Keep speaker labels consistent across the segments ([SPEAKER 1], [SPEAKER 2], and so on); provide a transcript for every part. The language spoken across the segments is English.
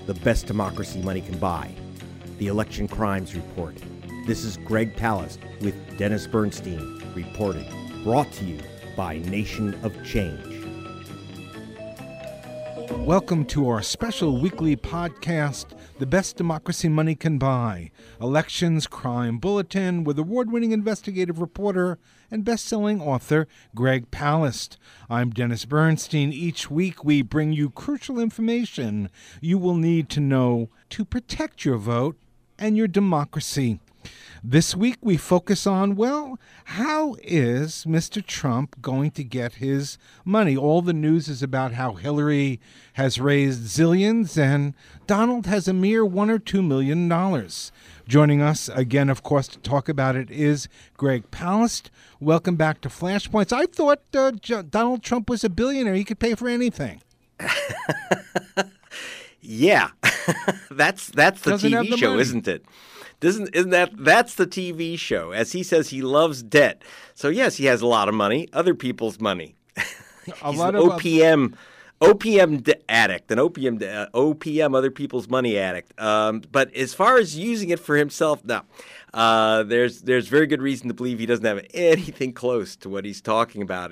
[SPEAKER 1] the best democracy money can buy, the Election Crimes Report. This is Greg Palast with Dennis Bernstein reporting, brought to you by Nation of Change.
[SPEAKER 2] Welcome to our special weekly podcast, The Best Democracy Money Can Buy, Elections Crime Bulletin, with award-winning investigative reporter and best-selling author Greg Palast. I'm Dennis Bernstein. Each week we bring you crucial information you will need to know to protect your vote and your democracy. This week we focus on, how is Mr. Trump going to get his money? All the news is about how Hillary has raised zillions and Donald has a mere $1 or $2 million. Joining us again, of course, to talk about it is Greg Palast. Welcome back to Flashpoints. I thought Donald Trump was a billionaire. He could pay for anything.
[SPEAKER 1] Yeah, that's the TV show,
[SPEAKER 2] money.
[SPEAKER 1] Isn't it? That's the TV show? As he says, he loves debt. So yes, he has a lot of money, other people's money. He's an OPM addict, an OPM, other people's money addict. But as far as using it for himself, no. There's very good reason to believe he doesn't have anything close to what he's talking about.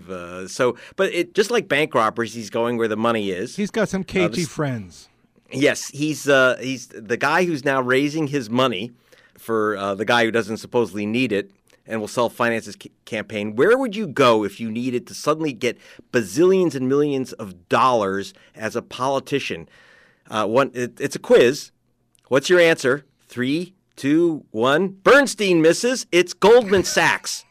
[SPEAKER 1] But just like bank robbers, he's going where the money is.
[SPEAKER 2] He's got some cagey friends.
[SPEAKER 1] Yes, he's the guy who's now raising his money for the guy who doesn't supposedly need it and will self-finance his campaign. Where would you go if you needed to suddenly get bazillions and millions of dollars as a politician? It's a quiz. What's your answer? 3, 2, 1. Bernstein misses. It's Goldman Sachs.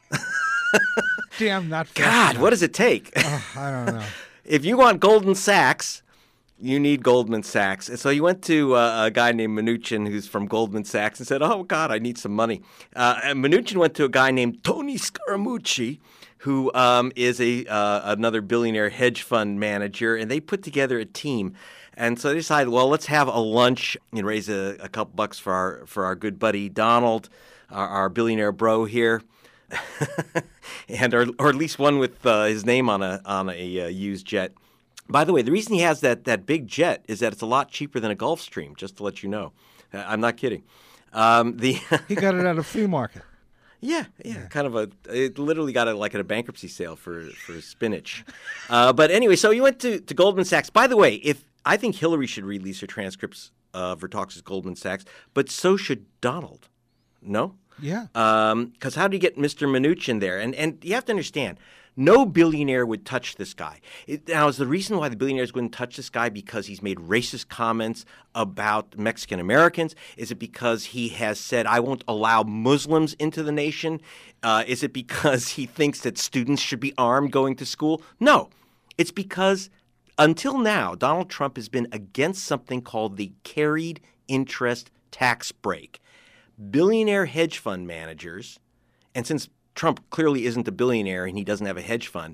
[SPEAKER 2] Damn, not fast
[SPEAKER 1] God,
[SPEAKER 2] enough.
[SPEAKER 1] what does it take?
[SPEAKER 2] I don't know.
[SPEAKER 1] If you want Goldman Sachs, you need Goldman Sachs. And so he went to a guy named Mnuchin, who's from Goldman Sachs, and said, oh, God, I need some money. And Mnuchin went to a guy named Tony Scaramucci, who is another billionaire hedge fund manager, and they put together a team. And so they decided, well, let's have a lunch and raise a couple bucks for our good buddy Donald, our billionaire bro here. and or at least one with his name on a used jet. By the way, the reason he has that big jet is that it's a lot cheaper than a Gulfstream, just to let you know. I'm not kidding.
[SPEAKER 2] He got it at a flea market.
[SPEAKER 1] Yeah. It literally got it like at a bankruptcy sale for spinach. But anyway, so he went to Goldman Sachs. By the way, I think Hillary should release her transcripts of her talks with Goldman Sachs, but so should Donald. No?
[SPEAKER 2] Yeah.
[SPEAKER 1] Because how do you get Mr. Mnuchin there? And you have to understand, no billionaire would touch this guy. Now, is the reason why the billionaires wouldn't touch this guy because he's made racist comments about Mexican Americans? Is it because he has said, I won't allow Muslims into the nation? Is it because he thinks that students should be armed going to school? No. It's because until now, Donald Trump has been against something called the carried interest tax break. Billionaire hedge fund managers, and since Trump clearly isn't a billionaire and he doesn't have a hedge fund,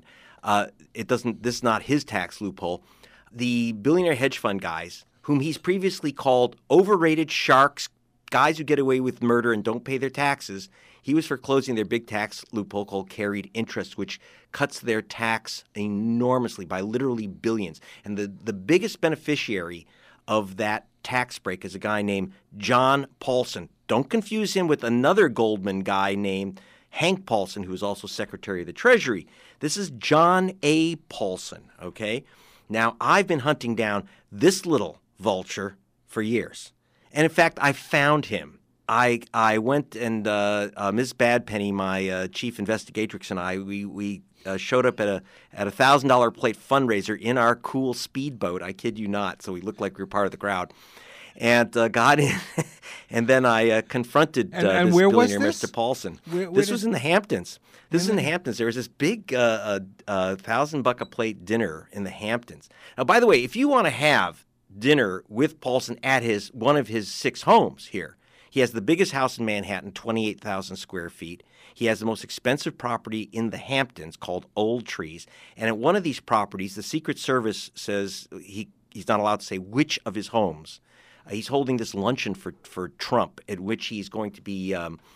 [SPEAKER 1] this is not his tax loophole. The billionaire hedge fund guys, whom he's previously called overrated sharks, guys who get away with murder and don't pay their taxes, he was for closing their big tax loophole called carried interest, which cuts their tax enormously by literally billions. And the biggest beneficiary of that tax break is a guy named John Paulson. Don't confuse him with another Goldman guy named Hank Paulson, who is also Secretary of the Treasury. This is John A. Paulson, okay? Now, I've been hunting down this little vulture for years. And in fact, I found him. I went and Ms. Badpenny, my chief investigatrix, and I, we showed up at a $1,000 plate fundraiser in our cool speedboat. I kid you not. So we looked like we were part of the crowd. And got in, and then I confronted
[SPEAKER 2] And
[SPEAKER 1] this
[SPEAKER 2] where was
[SPEAKER 1] billionaire,
[SPEAKER 2] this?
[SPEAKER 1] Mr. Paulson.
[SPEAKER 2] Where
[SPEAKER 1] This was in the Hamptons. This is in the Hamptons. There was this big $1,000 a plate dinner in the Hamptons. Now, by the way, if you want to have dinner with Paulson at one of his 6 homes here, he has the biggest house in Manhattan, 28,000 square feet. He has the most expensive property in the Hamptons called Old Trees. And at one of these properties, the Secret Service says he's not allowed to say which of his homes. He's holding this luncheon for Trump, at which he's going to be,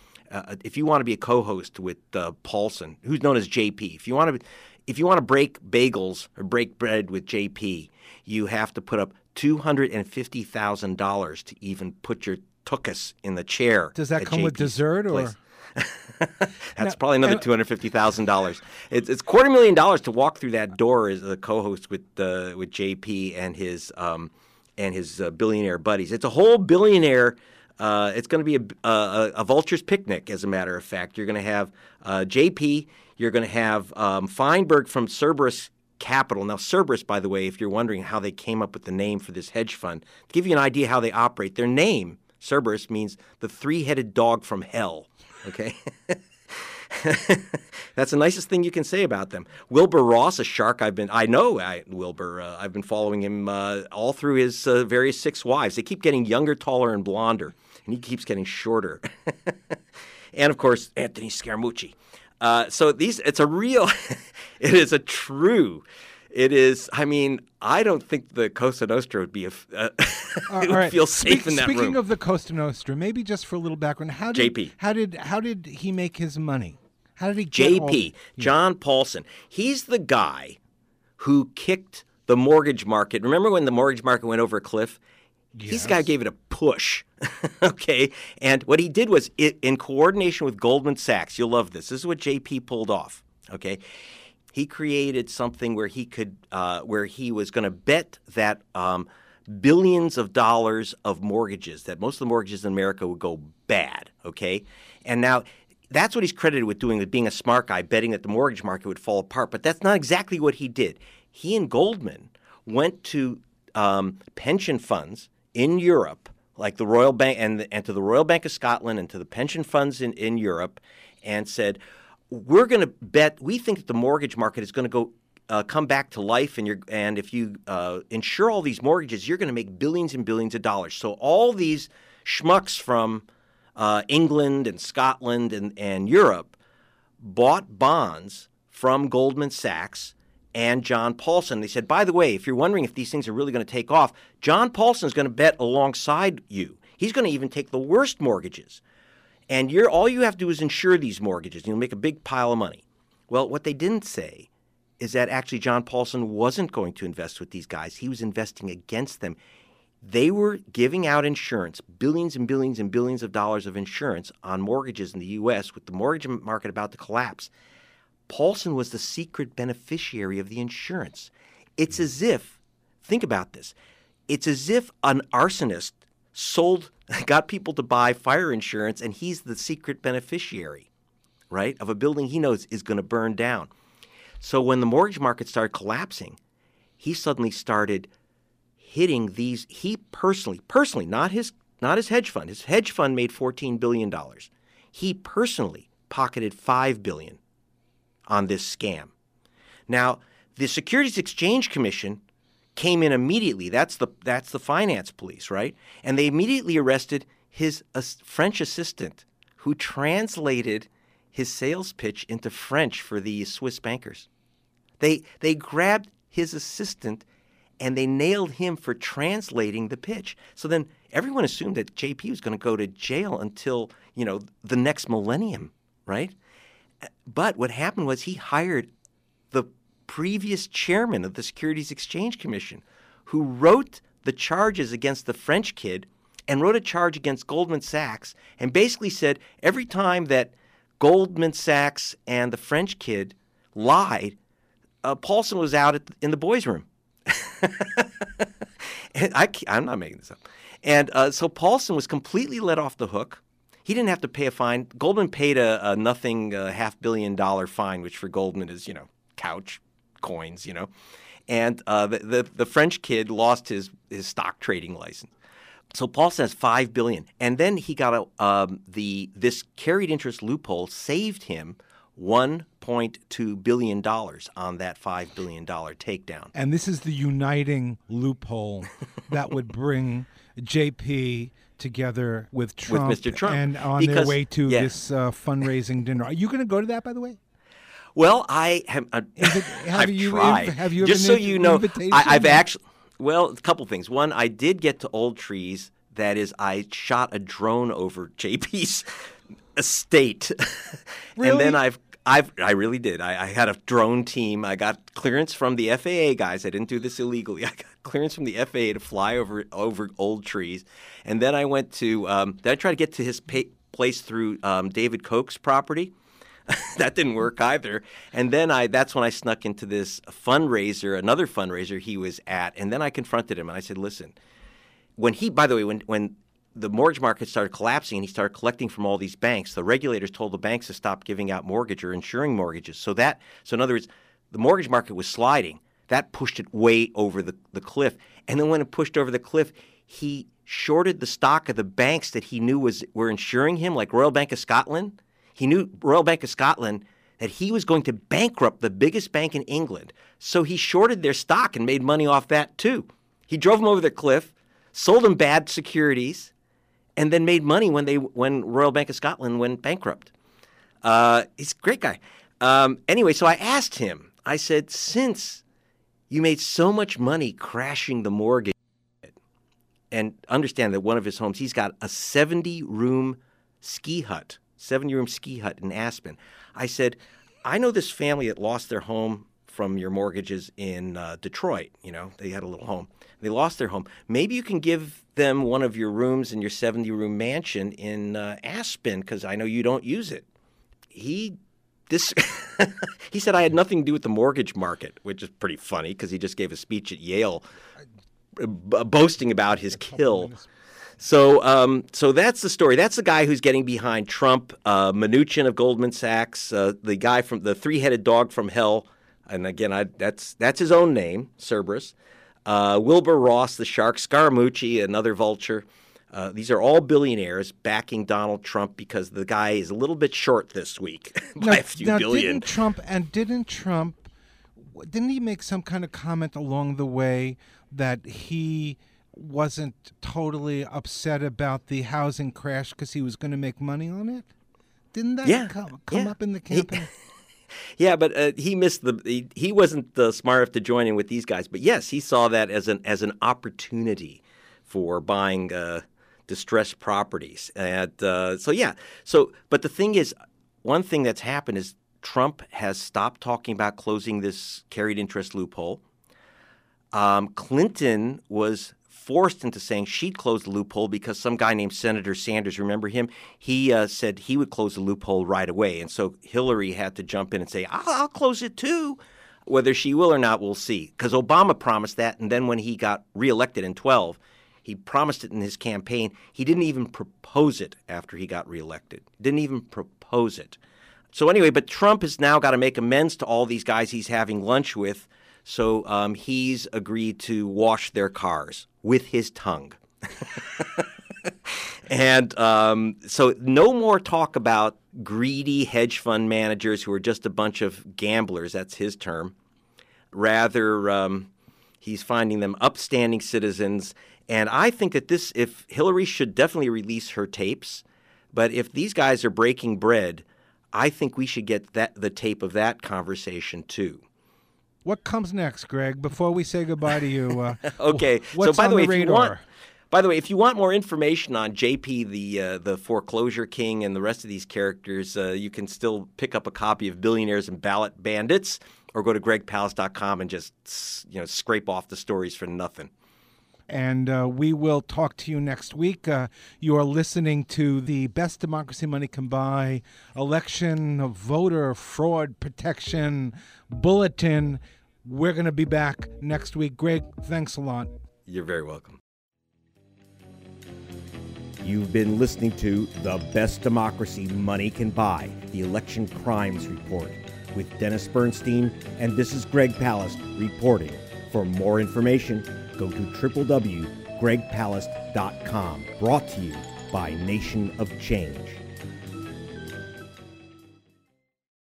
[SPEAKER 1] if you want to be a co-host with Paulson, who's known as JP, if you want to break bagels or break bread with JP, you have to put up $250,000 to even put your tuchus in the chair.
[SPEAKER 2] Does that
[SPEAKER 1] at
[SPEAKER 2] come with
[SPEAKER 1] JP's
[SPEAKER 2] dessert
[SPEAKER 1] place.
[SPEAKER 2] or?
[SPEAKER 1] That's probably another $250,000. It's $250,000 to walk through that door as a co-host with JP and his billionaire buddies. It's a whole billionaire. It's going to be a vulture's picnic, as a matter of fact. You're going to have JP. You're going to have Feinberg from Cerberus Capital. Now, Cerberus, by the way, if you're wondering how they came up with the name for this hedge fund, to give you an idea how they operate, their name, Cerberus, means the three-headed dog from hell. Okay? That's the nicest thing you can say about them. Wilbur Ross, a shark Wilbur. I've been following him all through his various 6 wives. They keep getting younger, taller, and blonder, and he keeps getting shorter. And, of course, Anthony Scaramucci. I don't think the Cosa Nostra would be feel safe in that room.
[SPEAKER 2] Speaking of the Cosa Nostra, maybe just for a little background, how did he make his money? How did he get
[SPEAKER 1] John Paulson. He's the guy who kicked the mortgage market. Remember when the mortgage market went over a cliff?
[SPEAKER 2] Yes.
[SPEAKER 1] He's the guy who gave it a push. Okay? And what he did was, in coordination with Goldman Sachs, you'll love this. This is what JP pulled off. Okay? He created something where he was going to bet that billions of dollars of mortgages, that most of the mortgages in America would go bad. Okay? And now that's what he's credited with doing, with being a smart guy, betting that the mortgage market would fall apart. But that's not exactly what he did. He and Goldman went to pension funds in Europe, like the Royal Bank, and to the Royal Bank of Scotland and to the pension funds in Europe, and said, we're going to bet, we think that the mortgage market is going to come back to life, and if you insure all these mortgages, you're going to make billions and billions of dollars. So all these schmucks from England and Scotland and Europe bought bonds from Goldman Sachs and John Paulson. They said, by the way, if you're wondering if these things are really going to take off, John Paulson is going to bet alongside you. He's going to even take the worst mortgages. And all you have to do is insure these mortgages, and you'll make a big pile of money. Well, what they didn't say is that actually John Paulson wasn't going to invest with these guys. He was investing against them. They were giving out insurance, billions and billions and billions of dollars of insurance on mortgages in the U.S. with the mortgage market about to collapse. Paulson was the secret beneficiary of the insurance. It's as if, think about this, it's as if an arsonist got people to buy fire insurance, and he's the secret beneficiary, right, of a building he knows is going to burn down. So when the mortgage market started collapsing, he suddenly started hitting these. He personally, not his hedge fund. His hedge fund made $14 billion. He personally pocketed $5 billion on this scam. Now, the Securities Exchange Commission came in immediately. That's the finance police, right? And they immediately arrested his French assistant, who translated his sales pitch into French for the Swiss bankers. They grabbed his assistant and they nailed him for translating the pitch. So then everyone assumed that JP was going to go to jail until, the next millennium, right? But what happened was he hired the previous chairman of the Securities Exchange Commission, who wrote the charges against the French kid and wrote a charge against Goldman Sachs, and basically said every time that Goldman Sachs and the French kid lied, Paulson was out in the boys' room. And I'm not making this up. And so Paulson was completely let off the hook. He didn't have to pay a fine. Goldman paid a nothing $500 million fine, which for Goldman is, couch coins, And the French kid lost his stock trading license. So Paulson has $5 billion. And then he got this carried interest loophole saved him $1.2 billion on that $5 billion takedown.
[SPEAKER 2] And this is the uniting loophole that would bring JP together with Trump,
[SPEAKER 1] with Mr. Trump,
[SPEAKER 2] and on their way to this fundraising dinner. Are you going to go to that, by the way?
[SPEAKER 1] Well, I have. I've tried.
[SPEAKER 2] Have you
[SPEAKER 1] just so you know,
[SPEAKER 2] invitation?
[SPEAKER 1] I've actually. Well, a couple things. One, I did get to Old Trees. That is, I shot a drone over JP's estate,
[SPEAKER 2] Really?
[SPEAKER 1] and then I really did. I had a drone team. I got clearance from the FAA guys. I didn't do this illegally. I got clearance from the FAA to fly over old trees, and then I went to. Then I tried to get to his place through David Koch's property. That didn't work either. And then that's when I snuck into this fundraiser, another fundraiser he was at, and then I confronted him and I said, "Listen, when the mortgage market started collapsing and he started collecting from all these banks, the regulators told the banks to stop giving out mortgage or insuring mortgages. So in other words, the mortgage market was sliding. That pushed it way over the cliff. And then when it pushed over the cliff, he shorted the stock of the banks that he knew were insuring him, like Royal Bank of Scotland. He knew Royal Bank of Scotland that he was going to bankrupt the biggest bank in England. So he shorted their stock and made money off that too. He drove them over the cliff, sold them bad securities, and then made money when Royal Bank of Scotland went bankrupt. He's a great guy. Anyway, so I asked him, I said, since you made so much money crashing the mortgage, and understand that one of his homes, he's got a 70-room ski hut in Aspen. I said, I know this family that lost their home from your mortgages in Detroit. You know, they had a little home. They lost their home. Maybe you can give them one of your rooms in your 70-room mansion in Aspen because I know you don't use it. He said I had nothing to do with the mortgage market, which is pretty funny because he just gave a speech at Yale boasting about his kill. So that's the story. That's the guy who's getting behind Trump, Mnuchin of Goldman Sachs, the guy from the three-headed dog from hell. And again, that's his own name, Cerberus. Wilbur Ross, the shark, Scaramucci, another vulture. These are all billionaires backing Donald Trump because the guy is a little bit short this week by a few billion.
[SPEAKER 2] Didn't he make some kind of comment along the way that he wasn't totally upset about the housing crash because he was going to make money on it? Didn't that come up in the campaign?
[SPEAKER 1] Yeah, but he missed he wasn't smart enough to join in with these guys. But yes, he saw that as an opportunity for buying distressed properties. And but the thing is, one thing that's happened is Trump has stopped talking about closing this carried interest loophole. Clinton was forced into saying she'd close the loophole because some guy named Senator Sanders, remember him? He said he would close the loophole right away. And so Hillary had to jump in and say, I'll close it too. Whether she will or not, we'll see. Because Obama promised that, and then when he got reelected in 2012, he promised it in his campaign. He didn't even propose it after he got reelected. Didn't even propose it. So anyway, but Trump has now got to make amends to all these guys he's having lunch with. So he's agreed to wash their cars with his tongue. And so no more talk about greedy hedge fund managers who are just a bunch of gamblers. That's his term. Rather, he's finding them upstanding citizens. And I think that if Hillary should definitely release her tapes, but if these guys are breaking bread, I think we should get the tape of that conversation too.
[SPEAKER 2] What comes next, Greg? Before we say goodbye to you,
[SPEAKER 1] okay.
[SPEAKER 2] What's on the radar?
[SPEAKER 1] By the way, if you want more information on JP, the foreclosure king, and the rest of these characters, you can still pick up a copy of Billionaires and Ballot Bandits, or go to gregpalast.com and just scrape off the stories for nothing.
[SPEAKER 2] And we will talk to you next week. You are listening to the Best Democracy Money Can Buy Election Voter Fraud Protection Bulletin. We're going to be back next week. Greg, thanks a lot.
[SPEAKER 1] You're very welcome.
[SPEAKER 3] You've been listening to The Best Democracy Money Can Buy, the Election Crimes Report, with Dennis Bernstein, and this is Greg Palast reporting. For more information, go to www.gregpalast.com. Brought to you by Nation of Change.